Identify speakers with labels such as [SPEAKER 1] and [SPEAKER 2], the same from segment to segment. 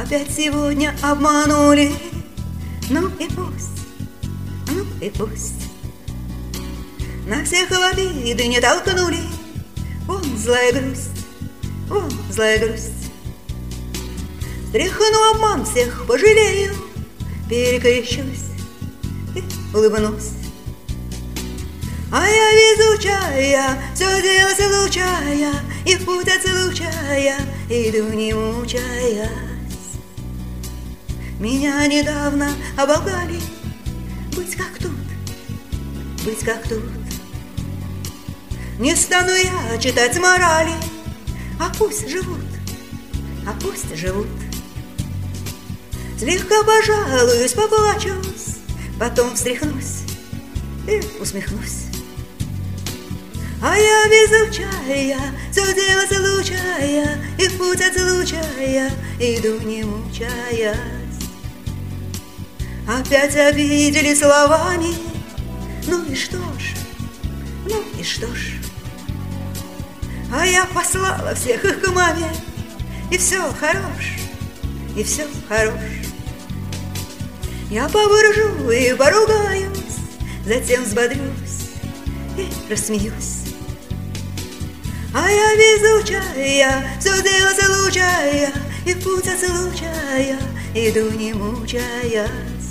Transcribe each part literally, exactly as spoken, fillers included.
[SPEAKER 1] Опять сегодня обманули. Ну и пусть, ну и пусть. На всех в обиды не толкнули. Вон злая грусть, вон злая грусть. Стряхну обман, всех пожалею, перекрещусь и улыбнусь. А я везучая, все дело случая, и в путь отслучая иду не мучаясь. Меня недавно оболгали, быть как тут, быть как тут. Не стану я читать морали, а пусть живут, а пусть живут. Слегка пожалуюсь, поплачусь, потом встряхнусь и усмехнусь. А я везучая, все дело случая, и в путь отслучая иду не мучаясь. Опять обидели словами, ну и что ж, ну и что ж. А я послала всех их к маме, и все хорош, и все хорош. Я повыржу и поругаюсь, затем взбодрюсь и рассмеюсь. А я везучая, все дело случая, и в путь отслучая иду не мучаясь.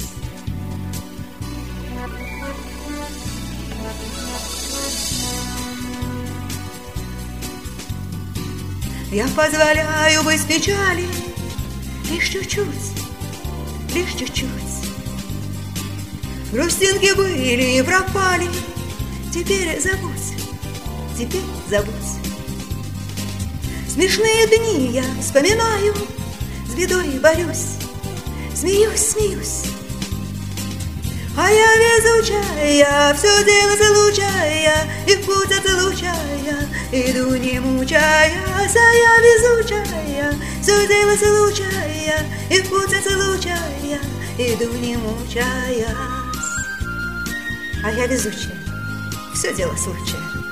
[SPEAKER 1] Я позволяю быть в печали лишь чуть-чуть, лишь чуть-чуть. Грустинки были и пропали, теперь забудь, теперь забудь. Смешные дни я вспоминаю, с бедой борюсь, смеюсь, смеюсь. А я везучая, все дело случая, и в путь отслучая иду не мучаясь. А я везучая, все дело случая, и в путь отслучая иду не мучаясь. А я везучая, все дело случая.